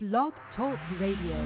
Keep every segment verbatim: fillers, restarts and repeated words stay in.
Blog Talk Radio.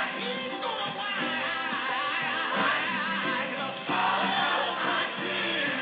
Yeah.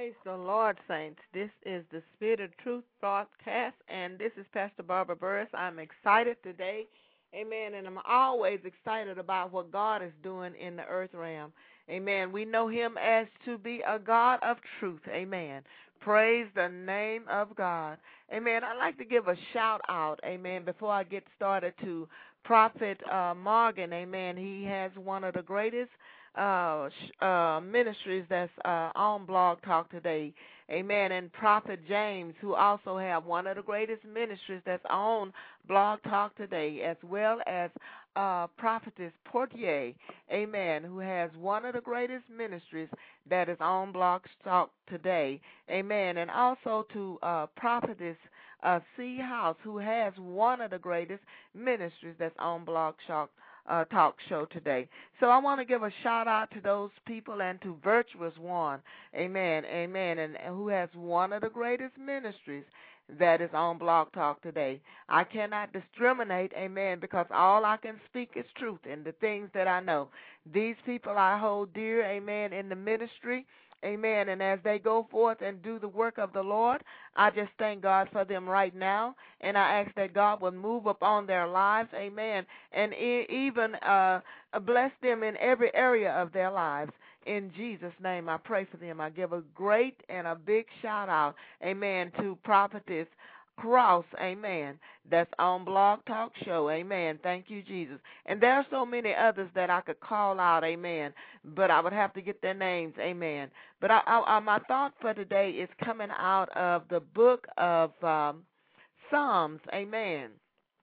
Praise the Lord, saints. This is the Spirit of Truth broadcast, and this is Pastor Barbara Burris. I'm excited today, amen, and I'm always excited about what God is doing in the earth realm, amen. We know him as to be a God of truth, amen. Praise the name of God, amen. I'd like to give a shout out, amen, before I get started to Prophet uh, Morgan, amen. He has one of the greatest uh, sh- uh, ministries that's uh, on Blog Talk today, amen, and Prophet James, who also have one of the greatest ministries that's on Blog Talk today, as well as uh, Prophetess Portier, amen, who has one of the greatest ministries that is on Blog Talk today, amen, and also to uh, Prophetess uh, C. House, who has one of the greatest ministries that's on Blog Talk Uh, talk show today. So I want to give a shout out to those people and to Virtuous One, amen, amen, and, and who has one of the greatest ministries that is on Blog Talk today. I cannot discriminate, amen, because all I can speak is truth and the things that I know. These people I hold dear, amen, in the ministry, amen, and as they go forth and do the work of the Lord, I just thank God for them right now, and I ask that God will move upon their lives, amen, and e- even uh, bless them in every area of their lives. In Jesus' name, I pray for them. I give a great and a big shout-out, amen, to Prophetess Cross, amen, that's on Blog Talk Show, amen. Thank you, Jesus. And there are so many others that I could call out, amen, but I would have to get their names, amen. But I, I, my thought for today is coming out of the book of um, Psalms, amen.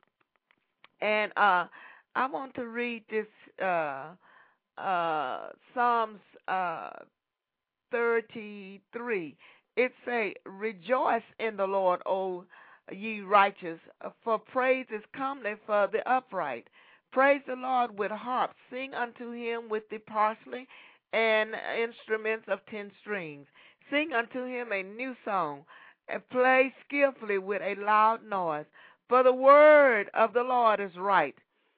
And uh, I want to read this uh, uh, Psalms uh, thirty-three. It say, "Rejoice in the Lord, O ye righteous, for praise is comely for the upright. Praise the Lord with harps, sing unto him with the parsley and instruments of ten strings. Sing unto him a new song, and play skillfully with a loud noise. For the word of the Lord is right,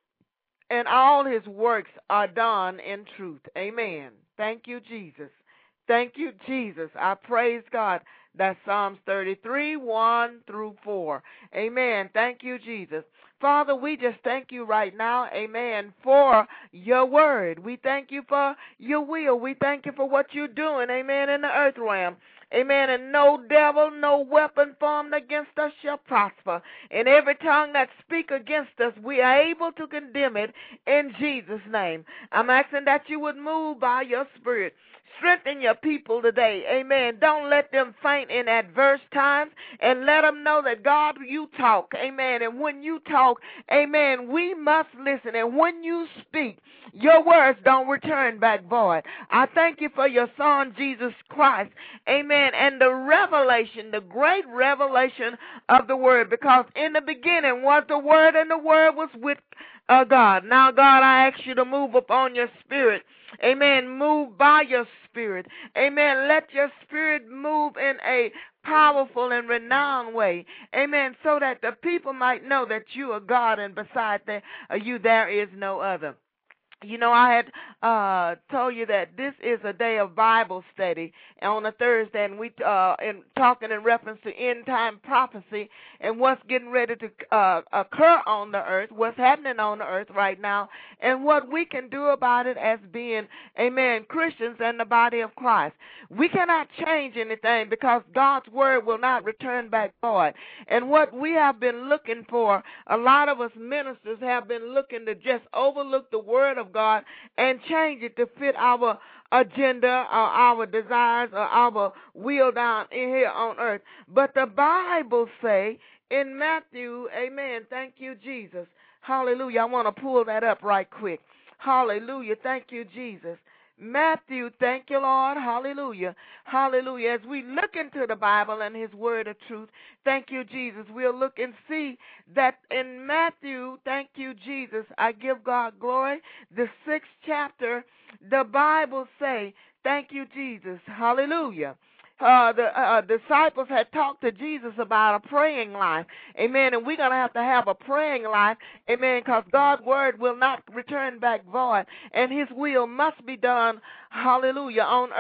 and all his works are done in truth." Amen. Thank you, Jesus. Thank you, Jesus. I praise God. That's Psalms thirty-three, one through four. Amen. Thank you, Jesus. Father, we just thank you right now, amen, for your word. We thank you for your will. We thank you for what you're doing, amen, in the earth realm. Amen. And no devil, no weapon formed against us shall prosper. And every tongue that speak against us, we are able to condemn it in Jesus' name. I'm asking that you would move by your spirit. Strengthen your people today. Amen. Don't let them faint in adverse times, and let them know that, God, you talk. Amen. And when you talk, amen, we must listen. And when you speak, your words don't return back void. I thank you for your son, Jesus Christ. Amen. And the revelation, the great revelation of the word, because in the beginning was the word, and the word was with uh, God. Now, God, I ask you to move upon your spirit. Amen. Move by your spirit. Amen. Let your spirit move in a powerful and renowned way. Amen. So that the people might know that you are God, and beside the, uh, you there is no other. You know, I had uh, told you that this is a day of Bible study on a Thursday, and we uh, in talking in reference to end time prophecy and what's getting ready to uh, occur on the earth, what's happening on the earth right now, and what we can do about it as being, amen, Christians and the body of Christ. We cannot change anything because God's word will not return back void. And what we have been looking for, a lot of us ministers have been looking to just overlook the word of God and change it to fit our agenda or our desires or our will down in here on earth. But the Bible say in Matthew, amen, thank you, Jesus. Hallelujah. I want to pull that up right quick. Hallelujah. Thank you, Jesus. Matthew, thank you, Lord. Hallelujah. Hallelujah. As we look into the Bible and his word of truth, thank you, Jesus, we'll look and see that in Matthew, thank you, Jesus, I give God glory, the sixth chapter, the Bible say, thank you, Jesus. Hallelujah. Uh, the uh, disciples had talked to Jesus about a praying life, amen, and we're going to have to have a praying life, amen, because God's word will not return back void, and his will must be done, hallelujah, on earth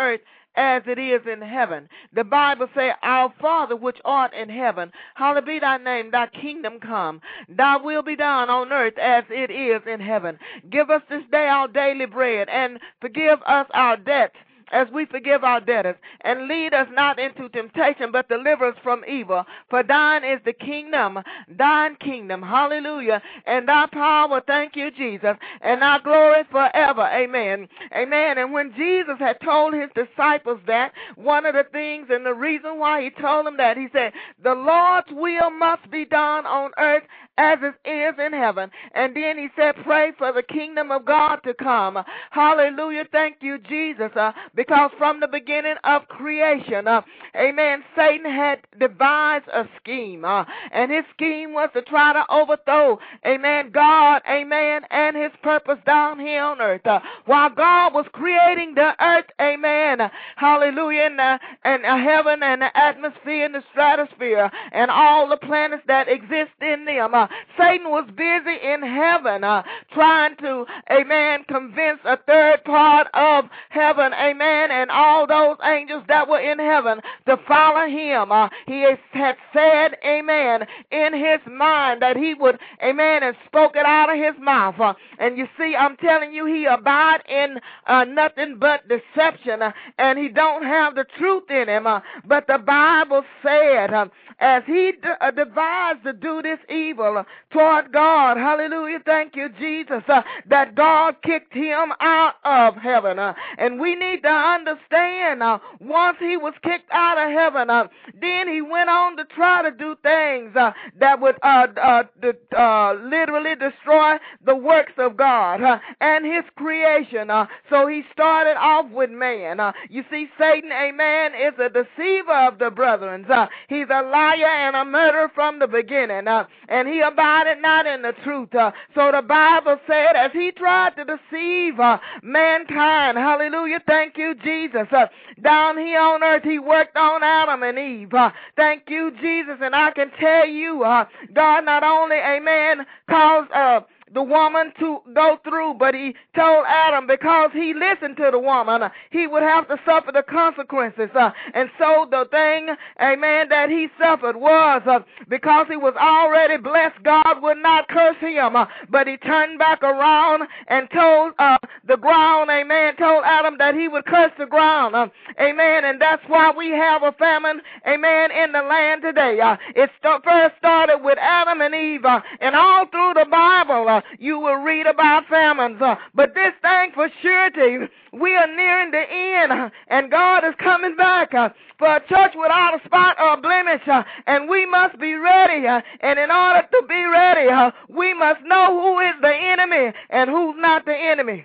as it is in heaven. The Bible says, Our Father which art in heaven, hallowed be thy name, thy kingdom come. Thy will be done on earth as it is in heaven. Give us this day our daily bread, and forgive us our debts as we forgive our debtors. And lead us not into temptation, but deliver us from evil. For thine is the kingdom, thine kingdom, hallelujah, and thy power, thank you, Jesus, and thy glory forever, amen, amen. And when Jesus had told his disciples that, one of the things and the reason why he told them that, he said, the Lord's will must be done on earth as it is in heaven. And then he said, pray for the kingdom of God to come. Hallelujah. Thank you, Jesus. Uh, because from the beginning of creation, uh, amen, Satan had devised a scheme. Uh, and his scheme was to try to overthrow, amen, God, amen, and his purpose down here on earth. Uh, while God was creating the earth, amen, hallelujah, and, uh, and uh, heaven and the atmosphere and the stratosphere and all the planets that exist in them. Uh, Satan was busy in heaven uh, trying to, amen, convince a third part of heaven, amen, and all those angels that were in heaven to follow him. Uh, he had said, amen, in his mind that he would, amen, and spoke it out of his mouth. Uh, and you see, I'm telling you, he abide in uh, nothing but deception, uh, and he don't have the truth in him. Uh, but the Bible said, uh, as he d- uh, devised to do this evil uh, toward God, hallelujah, thank you, Jesus, uh, that God kicked him out of heaven. Uh, and we need to understand, uh, once he was kicked out of heaven, uh, then he went on to try to do things uh, that would uh, uh, d- uh, literally destroy the works of God uh, and his creation. Uh, so he started off with man. Uh, you see, Satan, amen, is a deceiver of the brethren. Uh, he's a liar and a murderer from the beginning, uh, and he abided not in the truth. Uh, so the Bible said, as he tried to deceive uh, mankind, hallelujah, thank you, Jesus, uh, down here on earth, he worked on Adam and Eve. Uh, thank you, Jesus, and I can tell you, uh, God not only, amen, caused uh, the woman to go through, but he told Adam because he listened to the woman, uh, he would have to suffer the consequences. Uh, and so the thing, amen, that he suffered was uh, because he was already blessed, God would not curse him, uh, but he turned back around and told uh, the ground, amen, told Adam that he would curse the ground, uh, amen, and that's why we have a famine, amen, in the land today. Uh, it st- first started with Adam and Eve, uh, and all through the Bible, uh, you will read about famines, uh, but this thing for surety, we are nearing the end, uh, and God is coming back uh, for a church without a spot or blemish, uh, and we must be ready, uh, and in order to be ready, uh, we must know who is the enemy and who's not the enemy.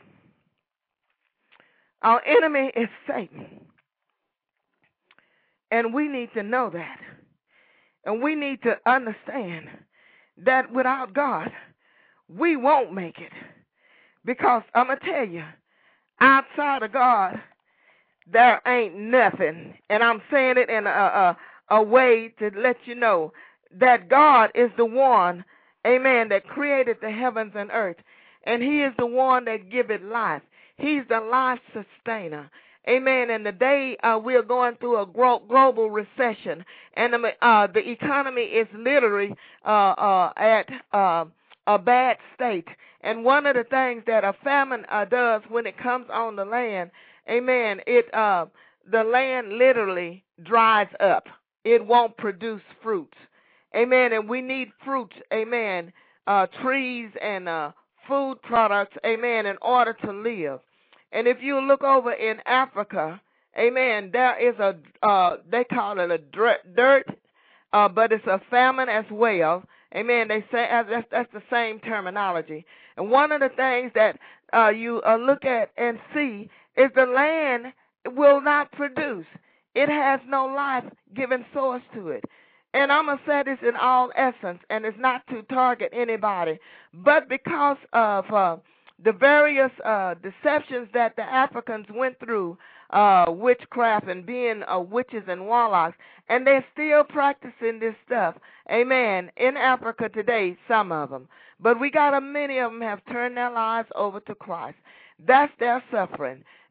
Our enemy is Satan, and we need to know that, and we need to understand that without God, we won't make it, because I'm going to tell you, outside of God, there ain't nothing. And I'm saying it in a, a, a way to let you know that God is the one, amen, that created the heavens and earth. And he is the one that giveth life. He's the life sustainer. Amen. And today uh, we are going through a gro- global recession. And the, uh, the economy is literally uh, uh, at uh, a bad state. And one of the things that a famine uh, does when it comes on the land, amen, it uh, the land literally dries up. It won't produce fruits. Amen. And we need fruits, amen, uh, trees and uh, food products, amen, in order to live. And if you look over in Africa, amen, there is a, uh, they call it a dirt, uh, but it's a famine as well. Amen. They say uh, that's, that's the same terminology. And one of the things that uh, you uh, look at and see is the land will not produce. It has no life-giving source to it. And I'm going to say this in all essence, and it's not to target anybody, but because of uh, the various uh, deceptions that the Africans went through, uh, witchcraft and being uh, witches and warlocks, and they're still practicing this stuff, amen, in Africa today, some of them. But we got a many of them have turned their lives over to Christ. That's their suffering.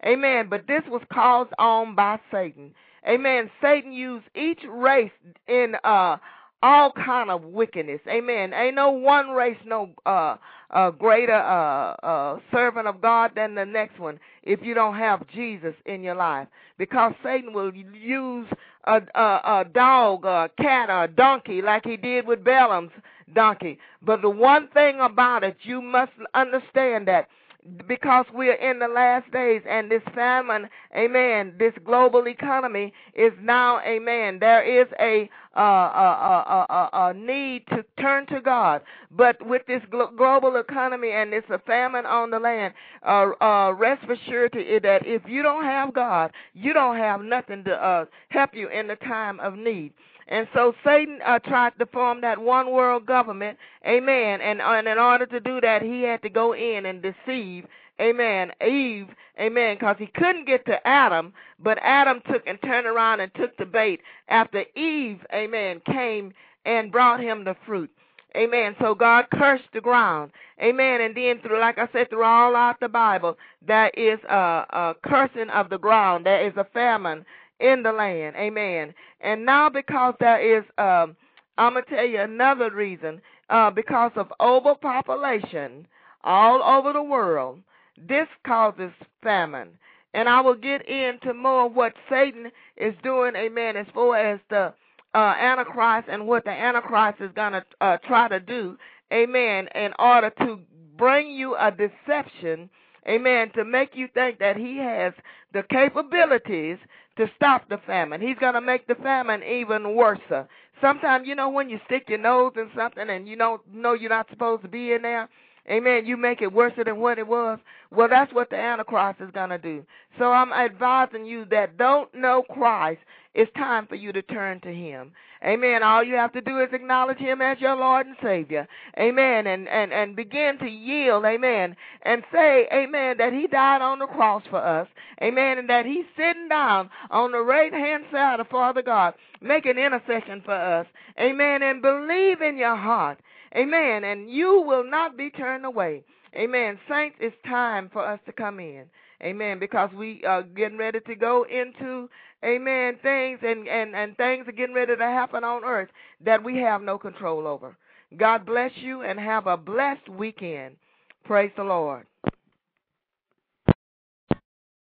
Amen. But this was caused on by Satan. Amen. Satan used each race in uh all kind of wickedness. Amen. Ain't no one race no uh uh greater uh uh servant of God than the next one if you don't have Jesus in your life. Because Satan will use a a, a dog, a cat, or a donkey like he did with Balaam's donkey. But the one thing about it, you must understand that because we are in the last days and this famine, amen, this global economy is now, amen, there is a uh, a, a, a, a need to turn to God. But with this glo- global economy and this a famine on the land, uh, uh, rest for surety that if you don't have God, you don't have nothing to uh, help you in the time of need. And so Satan uh, tried to form that one world government, amen, and, and in order to do that, he had to go in and deceive, amen, Eve, amen, because he couldn't get to Adam, but Adam took and turned around and took the bait after Eve, amen, came and brought him the fruit. Amen. So God cursed the ground. Amen. And then through, like I said, through all out the Bible, there is a, a cursing of the ground. There is a famine in the land. Amen. And now because there is, um, I'm going to tell you another reason, uh, because of overpopulation all over the world, this causes famine. And I will get into more of what Satan is doing, amen, as far as the uh, Antichrist and what the Antichrist is going to uh, try to do, amen, in order to bring you a deception, amen, to make you think that he has the capabilities to stop the famine. He's going to make the famine even worse. Sometimes, you know, when you stick your nose in something and you don't know you're not supposed to be in there, amen, you make it worse than what it was. Well, that's what the Antichrist is going to do. So I'm advising you that don't know Christ, it's time for you to turn to him. Amen. All you have to do is acknowledge him as your Lord and Savior. Amen. And, and, and begin to yield, amen, and say, amen, that he died on the cross for us. Amen. And that he's sitting down on the right-hand side of Father God, making intercession for us. Amen. And believe in your heart. Amen. And you will not be turned away. Amen. Saints, it's time for us to come in. Amen. Because we are getting ready to go into, amen, things and, and, and things are getting ready to happen on earth that we have no control over. God bless you and have a blessed weekend. Praise the Lord.